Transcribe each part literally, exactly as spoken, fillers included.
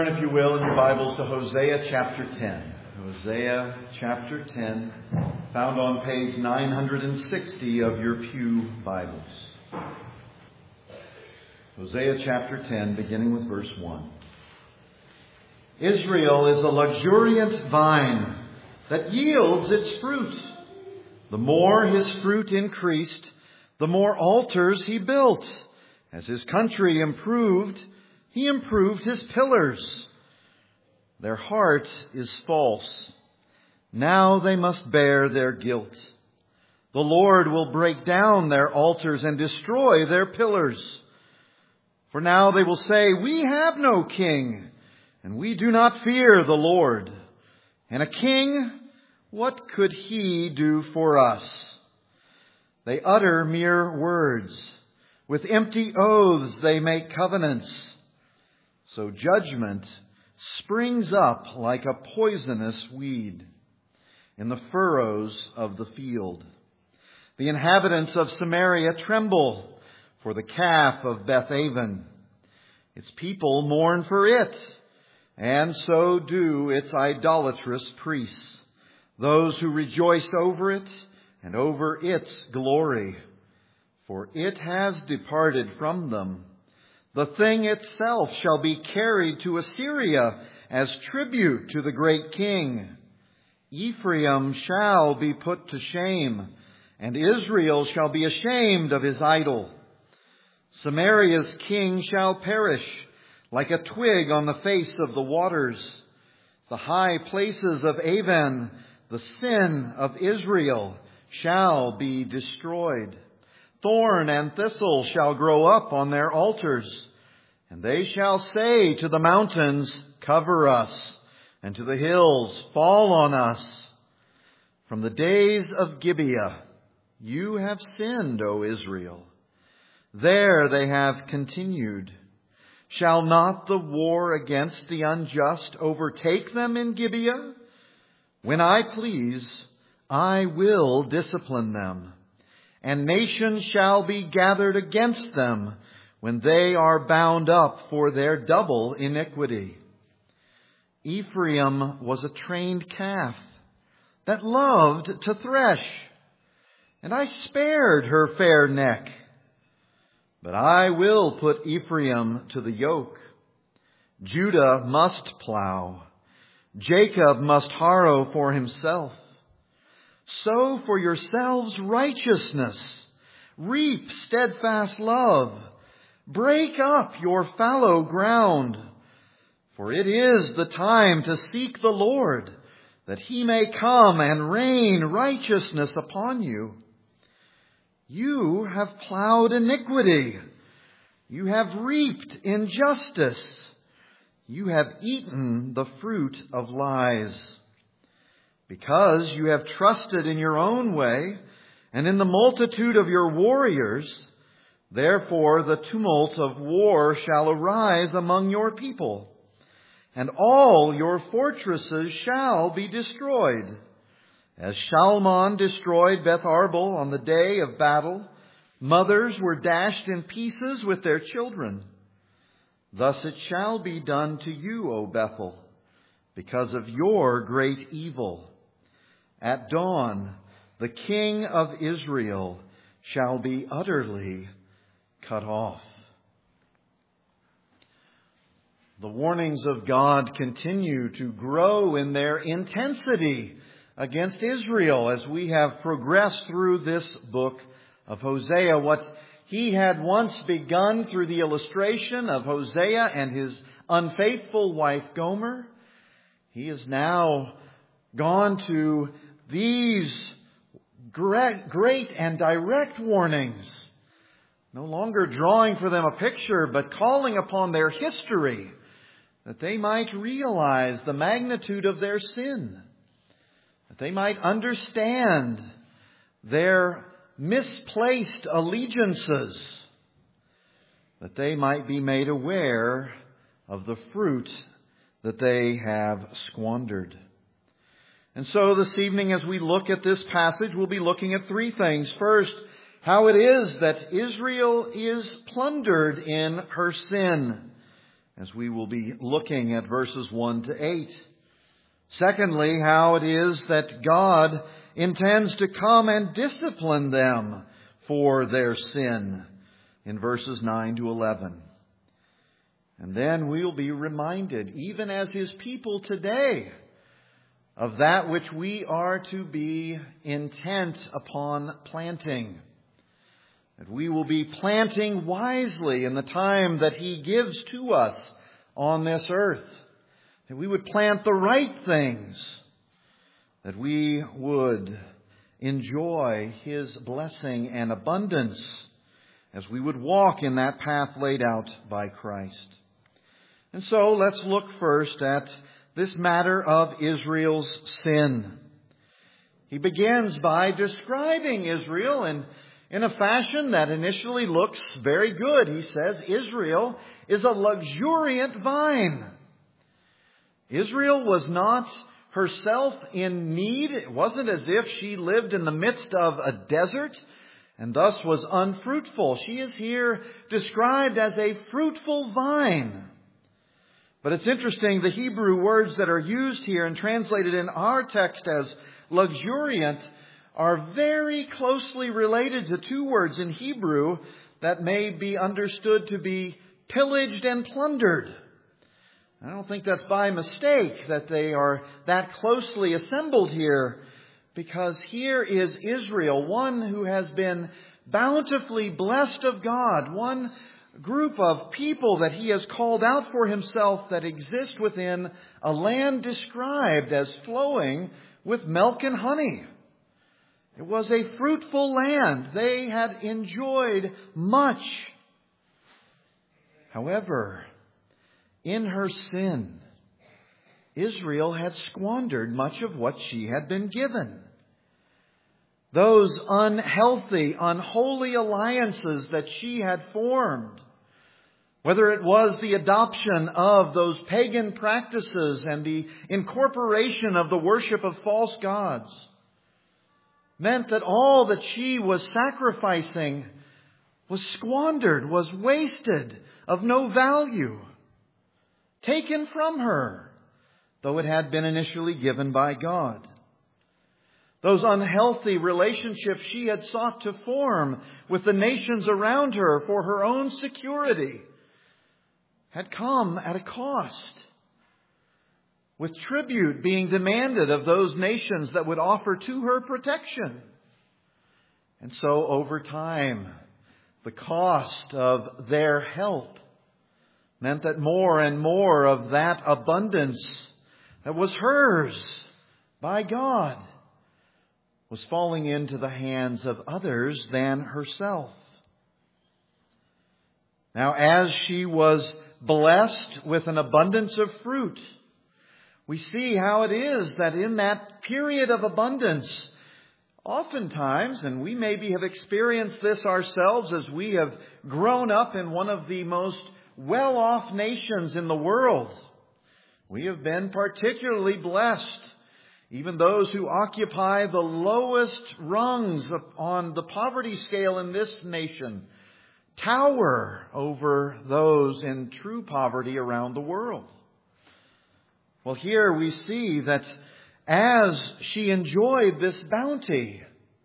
Turn, if you will, in your Bibles to Hosea chapter ten. Hosea chapter ten, found on page nine hundred sixty of your pew Bibles. Hosea chapter ten, beginning with verse one. Israel is a luxuriant vine that yields its fruit. The more his fruit increased, the more altars he built. As his country improved, he improved his pillars. Their heart is false. Now they must bear their guilt. The Lord will break down their altars and destroy their pillars. For now they will say, "We have no king, and we do not fear the Lord. And a king, what could he do for us?" They utter mere words. With empty oaths they make covenants. So judgment springs up like a poisonous weed in the furrows of the field. The inhabitants of Samaria tremble for the calf of Bethaven. Its people mourn for it, and so do its idolatrous priests, those who rejoiced over it and over its glory. For it has departed from them. The thing itself shall be carried to Assyria as tribute to the great king. Ephraim shall be put to shame, and Israel shall be ashamed of his idol. Samaria's king shall perish like a twig on the face of the waters. The high places of Aven, the sin of Israel, shall be destroyed. Thorn and thistle shall grow up on their altars, and they shall say to the mountains, "Cover us," and to the hills, "Fall on us." From the days of Gibeah, you have sinned, O Israel. There they have continued. Shall not the war against the unjust overtake them in Gibeah? When I please, I will discipline them. And nations shall be gathered against them when they are bound up for their double iniquity. Ephraim was a trained calf that loved to thresh, and I spared her fair neck. But I will put Ephraim to the yoke. Judah must plow. Jacob must harrow for himself. Sow for yourselves righteousness. Reap steadfast love. Break up your fallow ground. For it is the time to seek the Lord, that he may come and rain righteousness upon you. You have plowed iniquity. You have reaped injustice. You have eaten the fruit of lies. Because you have trusted in your own way and in the multitude of your warriors, therefore the tumult of war shall arise among your people, and all your fortresses shall be destroyed. As Shalman destroyed Beth Arbel on the day of battle, mothers were dashed in pieces with their children. Thus it shall be done to you, O Bethel, because of your great evil. At dawn, the king of Israel shall be utterly cut off. The warnings of God continue to grow in their intensity against Israel as we have progressed through this book of Hosea. What he had once begun through the illustration of Hosea and his unfaithful wife Gomer, he has now gone to these great, great and direct warnings, no longer drawing for them a picture, but calling upon their history, that they might realize the magnitude of their sin, that they might understand their misplaced allegiances, that they might be made aware of the fruit that they have squandered. And so this evening, as we look at this passage, we'll be looking at three things. First, how it is that Israel is plundered in her sin. as we will be looking at verses one to eight. Secondly, how it is that God intends to come and discipline them for their sin in verses nine to eleven. And then we'll be reminded, even as His people today, of that which we are to be intent upon planting. That we will be planting wisely in the time that He gives to us on this earth. That we would plant the right things. That we would enjoy His blessing and abundance as we would walk in that path laid out by Christ. And so let's look first at this matter of Israel's sin. He begins by describing Israel in, in a fashion that initially looks very good. He says Israel is a luxuriant vine. Israel was not herself in need. It wasn't as if she lived in the midst of a desert and thus was unfruitful. She is here described as a fruitful vine. But it's interesting, the Hebrew words that are used here and translated in our text as luxuriant are very closely related to two words in Hebrew that may be understood to be pillaged and plundered. I don't think that's by mistake that they are that closely assembled here, because here is Israel, one who has been bountifully blessed of God, one group of people that He has called out for Himself that exist within a land described as flowing with milk and honey. It was a fruitful land. They had enjoyed much. However, in her sin, Israel had squandered much of what she had been given. Those unhealthy, unholy alliances that she had formed, whether it was the adoption of those pagan practices and the incorporation of the worship of false gods, meant that all that she was sacrificing was squandered, was wasted, of no value, taken from her, though it had been initially given by God. Those unhealthy relationships she had sought to form with the nations around her for her own security had come at a cost, with tribute being demanded of those nations that would offer to her protection. And so over time, the cost of their help meant that more and more of that abundance that was hers by God was falling into the hands of others than herself. Now, as she was blessed with an abundance of fruit, we see how it is that in that period of abundance, oftentimes, and we maybe have experienced this ourselves as we have grown up in one of the most well-off nations in the world, we have been particularly blessed. Even those who occupy the lowest rungs on the poverty scale in this nation tower over those in true poverty around the world. Well, here we see that as she enjoyed this bounty,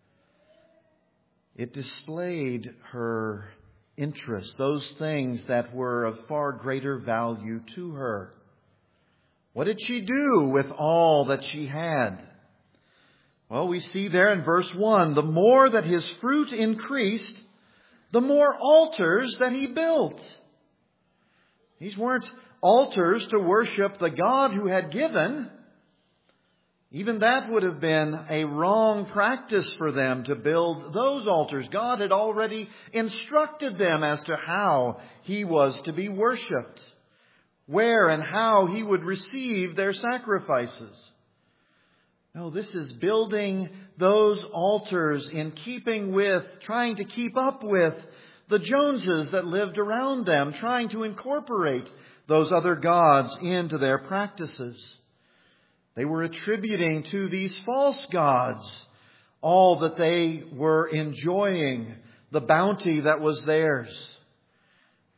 it displayed her interests, those things that were of far greater value to her. What did she do with all that she had? Well, we see there in verse one, the more that his fruit increased, the more altars that he built. These weren't altars to worship the God who had given. Even that would have been a wrong practice for them to build those altars. God had already instructed them as to how He was to be worshipped, where and how He would receive their sacrifices. No, this is building those altars in keeping with, trying to keep up with the Joneses that lived around them, trying to incorporate those other gods into their practices. They were attributing to these false gods all that they were enjoying, the bounty that was theirs.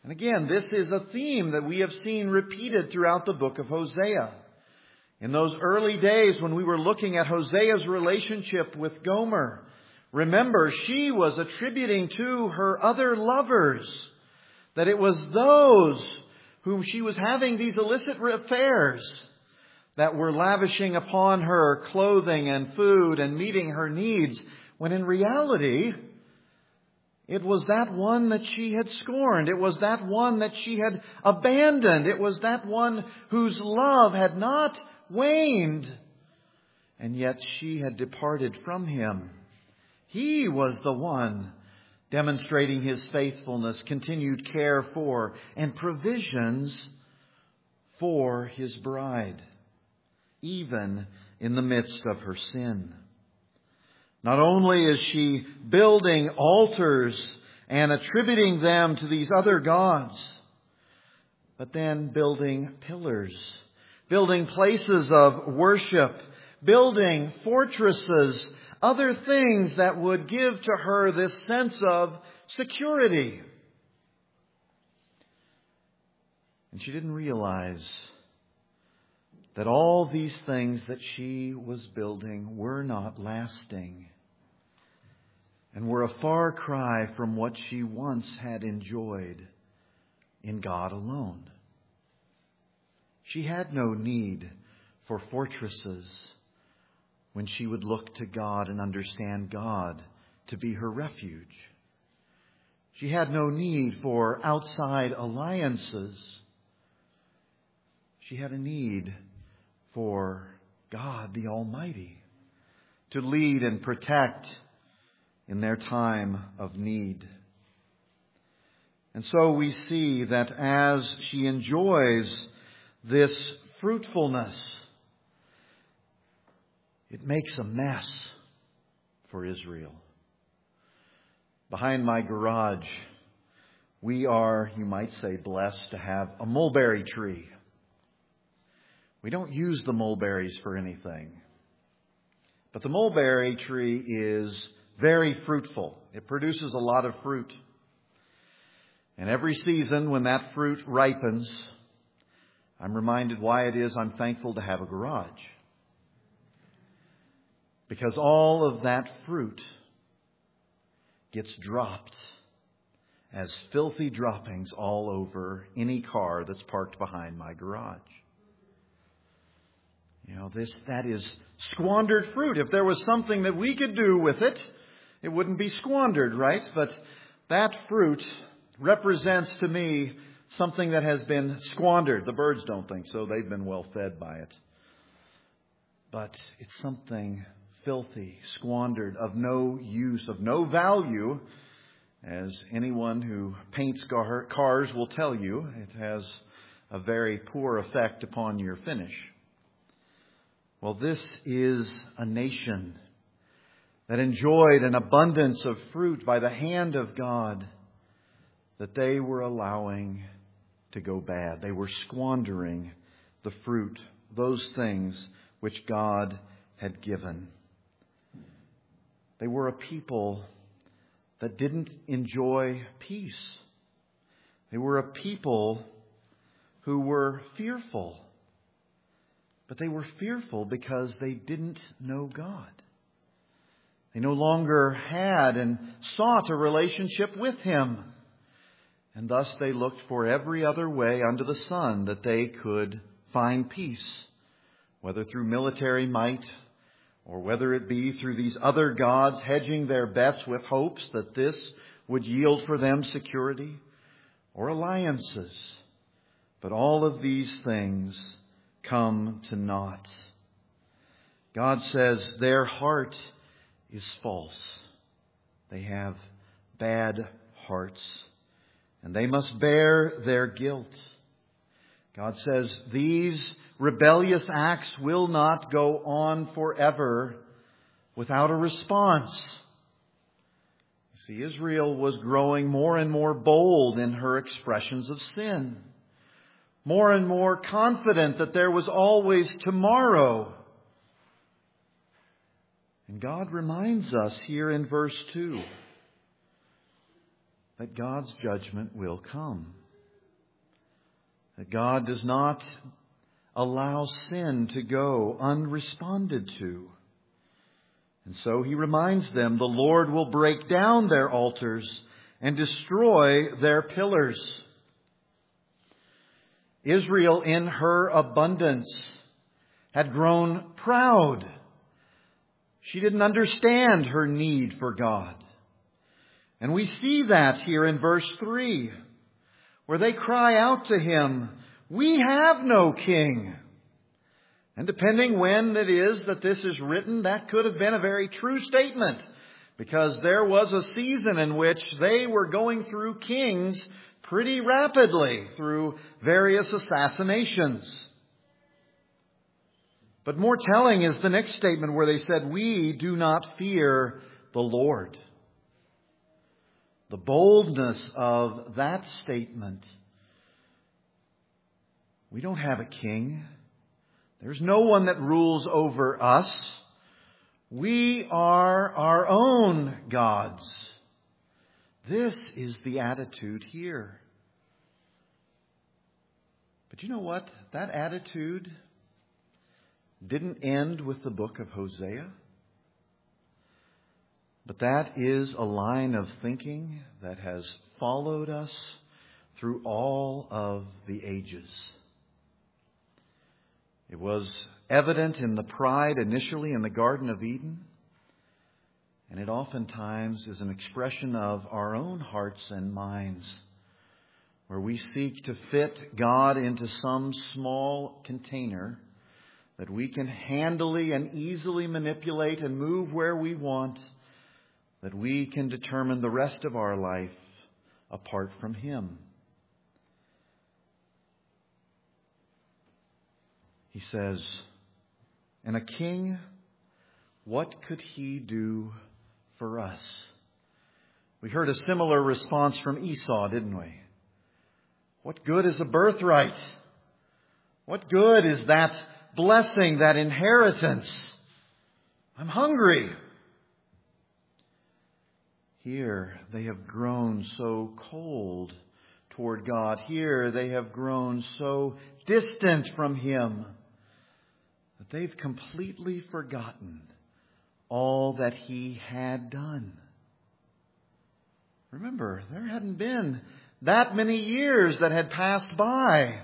And again, this is a theme that we have seen repeated throughout the book of Hosea. In those early days when we were looking at Hosea's relationship with Gomer, remember, she was attributing to her other lovers that it was those whom she was having these illicit affairs that were lavishing upon her clothing and food and meeting her needs, when in reality, it was that one that she had scorned. It was that one that she had abandoned. It was that one whose love had not waned. And yet she had departed from him. He was the one demonstrating his faithfulness, continued care for, and provisions for his bride, even in the midst of her sin. Not only is she building altars and attributing them to these other gods, but then building pillars, building places of worship, building fortresses, other things that would give to her this sense of security. And she didn't realize that all these things that she was building were not lasting and were a far cry from what she once had enjoyed in God alone. She had no need for fortresses when she would look to God and understand God to be her refuge. She had no need for outside alliances. She had a need for God the Almighty to lead and protect in their time of need. And so we see that as she enjoys this fruitfulness, it makes a mess for Israel. Behind my garage, we are, you might say, blessed to have a mulberry tree. We don't use the mulberries for anything. But the mulberry tree is very fruitful. It produces a lot of fruit. And every season when that fruit ripens, I'm reminded why it is I'm thankful to have a garage. Because all of that fruit gets dropped as filthy droppings all over any car that's parked behind my garage. You know, this, that is squandered fruit. If there was something that we could do with it, it wouldn't be squandered, right? But that fruit represents to me something that has been squandered. The birds don't think so. They've been well fed by it. But it's something filthy, squandered, of no use, of no value. As anyone who paints car- cars will tell you, it has a very poor effect upon your finish. Well, this is a nation that enjoyed an abundance of fruit by the hand of God that they were allowing to go bad. They were squandering the fruit, those things which God had given. They were a people that didn't enjoy peace. They were a people who were fearful. But they were fearful because they didn't know God. They no longer had and sought a relationship with Him. And thus they looked for every other way under the sun that they could find peace, whether through military might or whether it be through these other gods, hedging their bets with hopes that this would yield for them security, or alliances. But all of these things come to naught. God says their heart is false. They have bad hearts, and they must bear their guilt. God says these rebellious acts will not go on forever without a response. You see, Israel was growing more and more bold in her expressions of sin. More and more confident that there was always tomorrow. And God reminds us here in verse two that God's judgment will come. that God does not allow sin to go unresponded to. And so he reminds them the Lord will break down their altars and destroy their pillars. Israel, in her abundance, had grown proud. She didn't understand her need for God. And we see that here in verse three, where they cry out to him, "We have no king." And depending when it is that this is written, that could have been a very true statement, because there was a season in which they were going through kings pretty rapidly through various assassinations. But more telling is the next statement where they said, "We do not fear the Lord." The boldness of that statement. We don't have a king. There's no one that rules over us. We are our own gods. This is the attitude here. But you know what? That attitude didn't end with the book of Hosea. But that is a line of thinking that has followed us through all of the ages. It was evident in the pride initially in the Garden of Eden. And it oftentimes is an expression of our own hearts and minds, where we seek to fit God into some small container that we can handily and easily manipulate and move where we want, that we can determine the rest of our life apart from Him. He says, "And a king, what could he do for us?" We heard a similar response from Esau, didn't we? What good is a birthright? What good is that blessing, that inheritance? I'm hungry. Here they have grown so cold toward God. Here they have grown so distant from Him that they've completely forgotten all that He had done. Remember, there hadn't been that many years that had passed by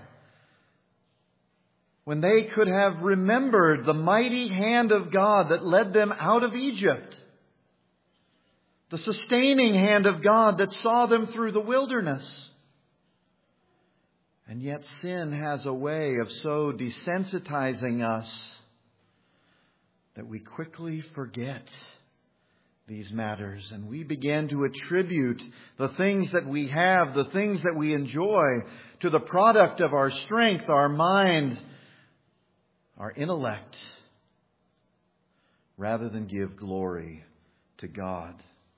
when they could have remembered the mighty hand of God that led them out of Egypt. The sustaining hand of God that saw them through the wilderness. And yet sin has a way of so desensitizing us that we quickly forget these matters, and we begin to attribute the things that we have, the things that we enjoy, to the product of our strength, our mind, our intellect, rather than give glory to God.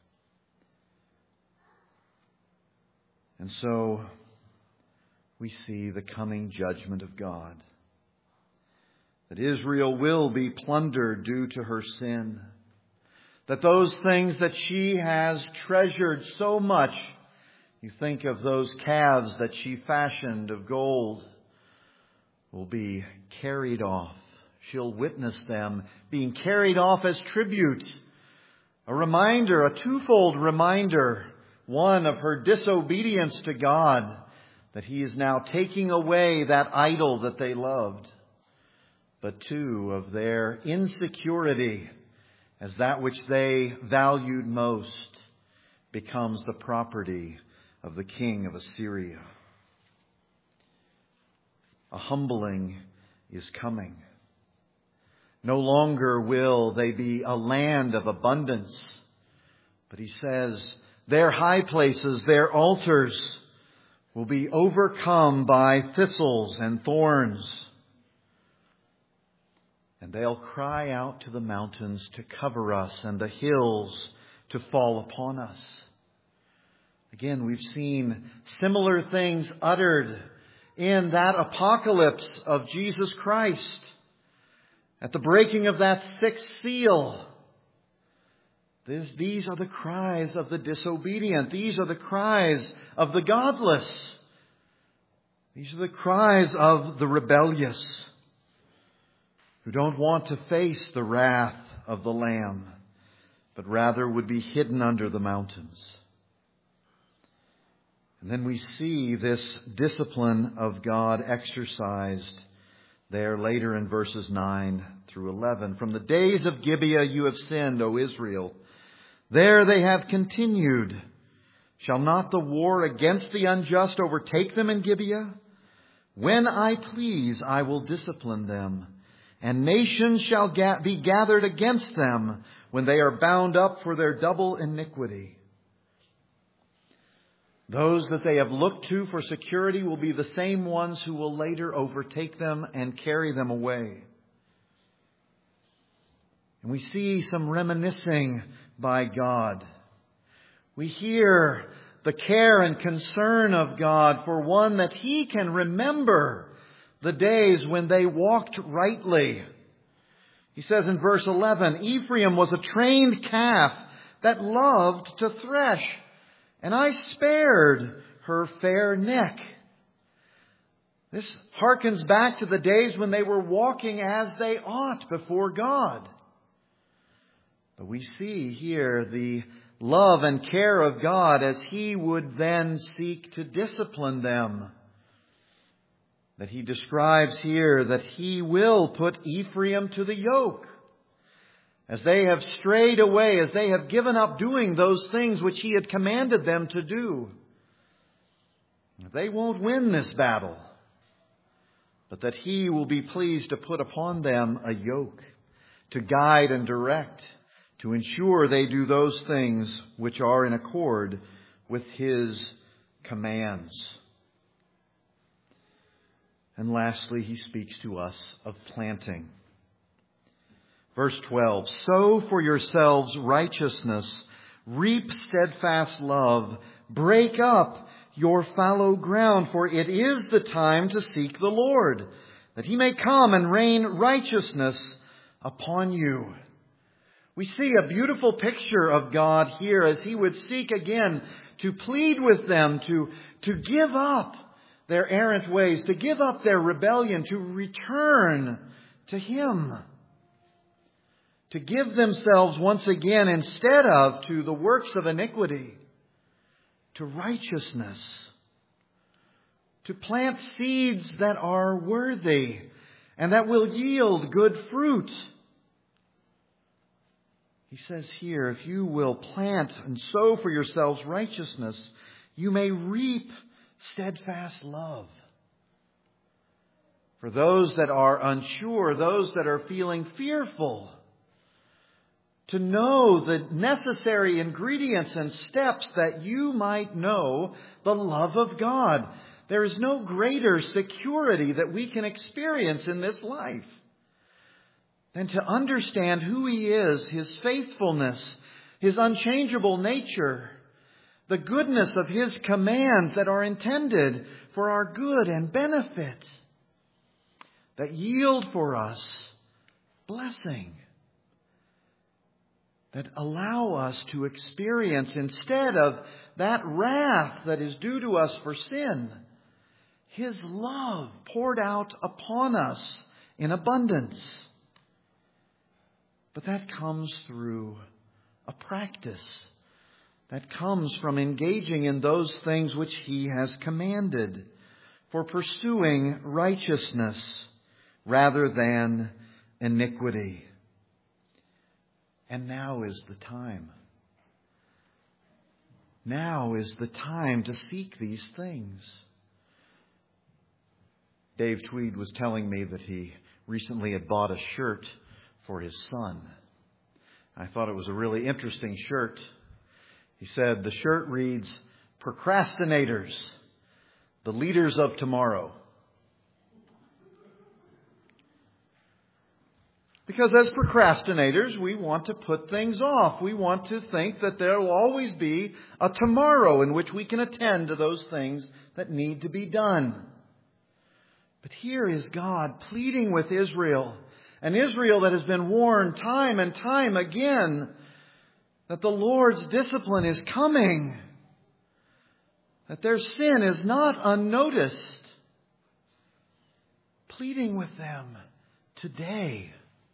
And so we see the coming judgment of God. That Israel will be plundered due to her sin. That those things that she has treasured so much, you think of those calves that she fashioned of gold, will be carried off. She'll witness them being carried off as tribute. A reminder, a twofold reminder. One, of her disobedience to God, that He is now taking away that idol that they loved. But two, of their insecurity as that which they valued most becomes the property of the king of Assyria. A humbling is coming. No longer will they be a land of abundance. But He says their high places, their altars, will be overcome by thistles and thorns. And they'll cry out to the mountains to cover us and the hills to fall upon us. Again, we've seen similar things uttered in that apocalypse of Jesus Christ. At the breaking of that sixth seal, this, these are the cries of the disobedient. These are the cries of the godless. These are the cries of the rebellious who don't want to face the wrath of the Lamb, but rather would be hidden under the mountains. And then we see this discipline of God exercised there later in verses nine through eleven. From the days of Gibeah you have sinned, O Israel. There they have continued. Shall not the war against the unjust overtake them in Gibeah? When I please, I will discipline them, and nations shall ga- be gathered against them when they are bound up for their double iniquity. Those that they have looked to for security will be the same ones who will later overtake them and carry them away. And we see some reminiscing by God. We hear the care and concern of God for one that He can remember the days when they walked rightly. He says in verse eleven, Ephraim was a trained calf that loved to thresh, and I spared her fair neck. This harkens back to the days when they were walking as they ought before God. But we see here the love and care of God as He would then seek to discipline them. That He describes here that He will put Ephraim to the yoke. As they have strayed away, as they have given up doing those things which He had commanded them to do. They won't win this battle, but that He will be pleased to put upon them a yoke, to guide and direct, to ensure they do those things which are in accord with His commands. And lastly, He speaks to us of planting. Verse twelve, sow for yourselves righteousness, reap steadfast love, break up your fallow ground, for it is the time to seek the Lord, that He may come and rain righteousness upon you. We see a beautiful picture of God here as He would seek again to plead with them to, to give up their errant ways, to give up their rebellion, to return to Him. To give themselves once again, instead of to the works of iniquity, to righteousness. To plant seeds that are worthy and that will yield good fruit. He says here, if you will plant and sow for yourselves righteousness, you may reap steadfast love. For those that are unsure, those that are feeling fearful, to know the necessary ingredients and steps that you might know the love of God. There is no greater security that we can experience in this life than to understand who He is, His faithfulness, His unchangeable nature, the goodness of His commands that are intended for our good and benefit, that yield for us blessing, that allow us to experience, instead of that wrath that is due to us for sin, His love poured out upon us in abundance. But that comes through a practice. That comes from engaging in those things which He has commanded, for pursuing righteousness rather than iniquity. And now is the time. Now is the time to seek these things. Dave Tweed was telling me that he recently had bought a shirt for his son. I thought it was a really interesting shirt. He said the shirt reads, "Procrastinators, the leaders of tomorrow." Because as procrastinators, we want to put things off. We want to think that there will always be a tomorrow in which we can attend to those things that need to be done. But here is God pleading with Israel, an Israel that has been warned time and time again that the Lord's discipline is coming, that their sin is not unnoticed. pleading with them today.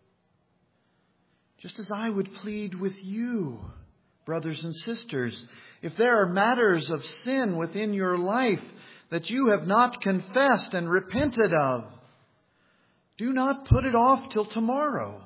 Just as I would plead with you, brothers and sisters, if there are matters of sin within your life that you have not confessed and repented of, do not put it off till tomorrow.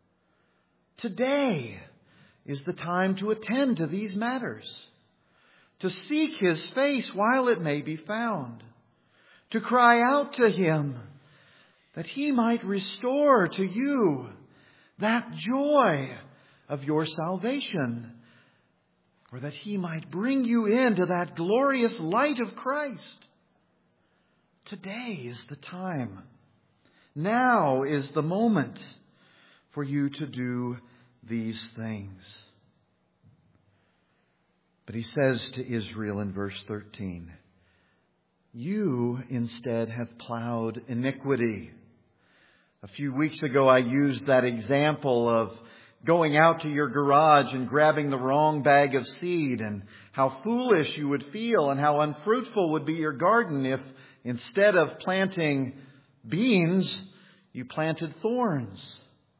Today is the time to attend to these matters, to seek His face while it may be found, to cry out to Him that He might restore to you that joy of your salvation, or that He might bring you into that glorious light of Christ. Today is the time. Now is the moment for you to do these things. But He says to Israel in verse thirteen, you instead have plowed iniquity. A few weeks ago I used that example of going out to your garage and grabbing the wrong bag of seed, and how foolish you would feel and how unfruitful would be your garden if instead of planting beans, you planted thorns.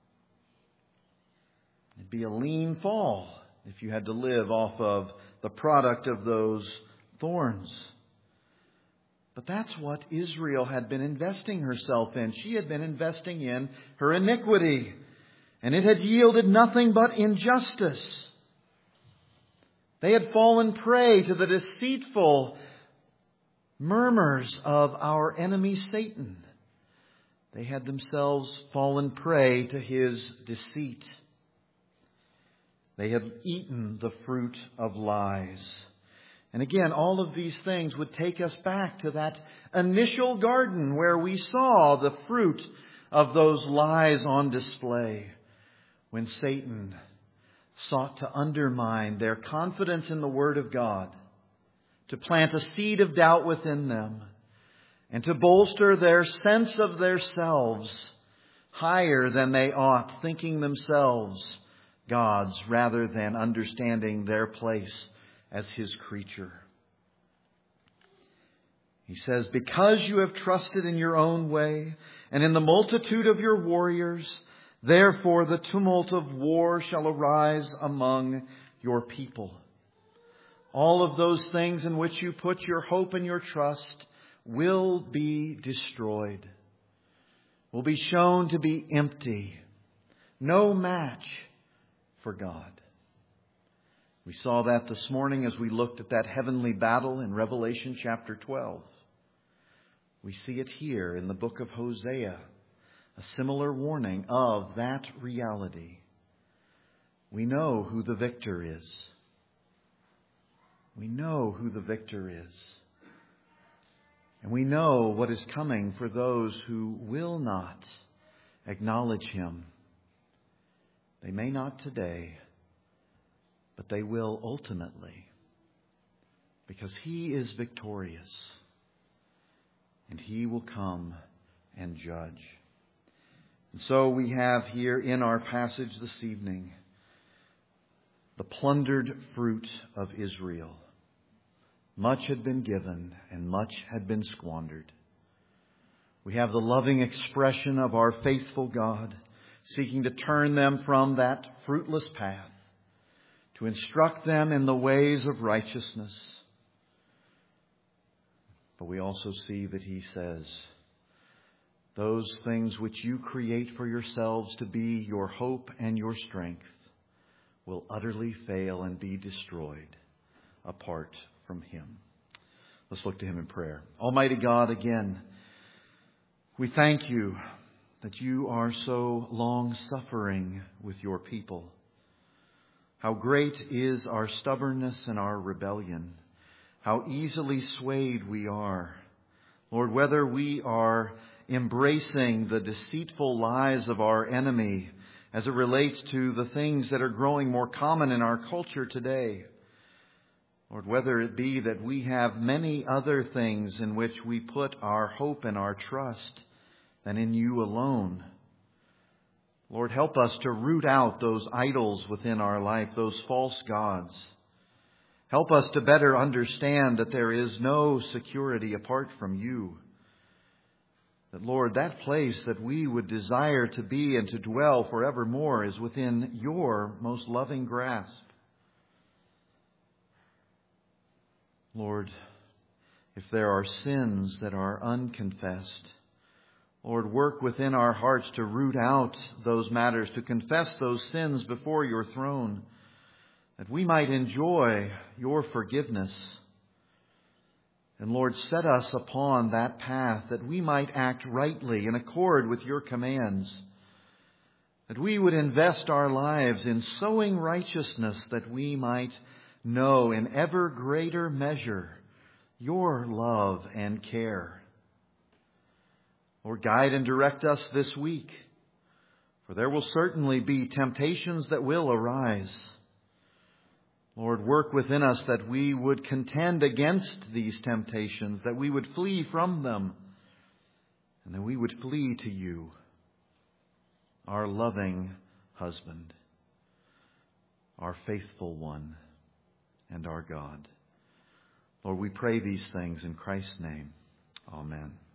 It'd be a lean fall if you had to live off of the product of those thorns. But that's what Israel had been investing herself in. She had been investing in her iniquity, and it had yielded nothing but injustice. They had fallen prey to the deceitful murmurs of our enemy Satan. They had themselves fallen prey to his deceit. They had eaten the fruit of lies. And again, all of these things would take us back to that initial garden where we saw the fruit of those lies on display, when Satan sought to undermine their confidence in the Word of God, to plant a seed of doubt within them, and to bolster their sense of themselves higher than they ought, thinking themselves gods rather than understanding their place as His creature. He says, because you have trusted in your own way and in the multitude of your warriors, therefore the tumult of war shall arise among your people. All of those things in which you put your hope and your trust will be destroyed, will be shown to be empty, no match for God. We saw that this morning as we looked at that heavenly battle in Revelation chapter twelve. We see it here in the book of Hosea, a similar warning of that reality. We know who the victor is. We know who the victor is. And we know what is coming for those who will not acknowledge Him. They may not today, but they will ultimately, because He is victorious, and He will come and judge. And so we have here in our passage this evening the plundered fruit of Israel. Much had been given and much had been squandered. We have the loving expression of our faithful God seeking to turn them from that fruitless path, to instruct them in the ways of righteousness. But we also see that He says, those things which you create for yourselves to be your hope and your strength will utterly fail and be destroyed apart from Him. Let's look to Him in prayer. Almighty God, again, we thank You that You are so long-suffering with Your people. How great is our stubbornness and our rebellion. How easily swayed we are. Lord, whether we are embracing the deceitful lies of our enemy as it relates to the things that are growing more common in our culture today. Lord, whether it be that we have many other things in which we put our hope and our trust than in You alone. Lord, help us to root out those idols within our life, those false gods. Help us to better understand that there is no security apart from You. That, Lord, that place that we would desire to be and to dwell forevermore is within your most loving grasp. Lord, if there are sins that are unconfessed, Lord, work within our hearts to root out those matters, to confess those sins before your throne, that we might enjoy your forgiveness. And Lord, set us upon that path that we might act rightly in accord with your commands, that we would invest our lives in sowing righteousness, that we might know in ever greater measure your love and care. Lord, guide and direct us this week, for there will certainly be temptations that will arise. Lord, work within us that we would contend against these temptations, that we would flee from them, and that we would flee to you, our loving husband, our faithful one, and our God. Lord, we pray these things in Christ's name. Amen.